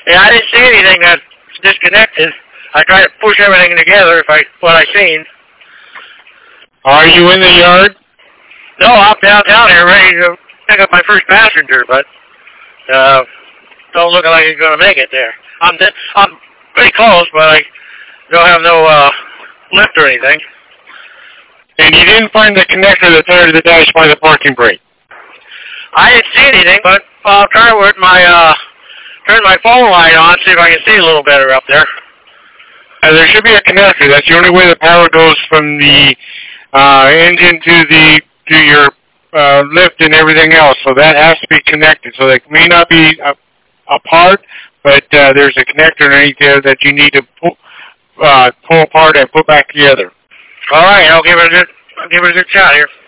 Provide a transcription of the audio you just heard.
Yeah, I didn't see anything that's disconnected. I tried to push everything together what I seen. Are you in the yard? No, I'm downtown here ready to pick up my first passenger, but don't look like he's going to make it there. I'm pretty close, but I don't have no lift or anything. And you didn't find the connector that's under the dash by the parking brake? I didn't see anything, but I'll try with turn my phone light on, see if I can see a little better up there. There should be a connector. That's the only way the power goes from the engine to your lift and everything else. So that has to be connected. So they may not be apart, but there's a connector underneath there that you need to pull apart and put back together. All right, I'll give it a good shot here.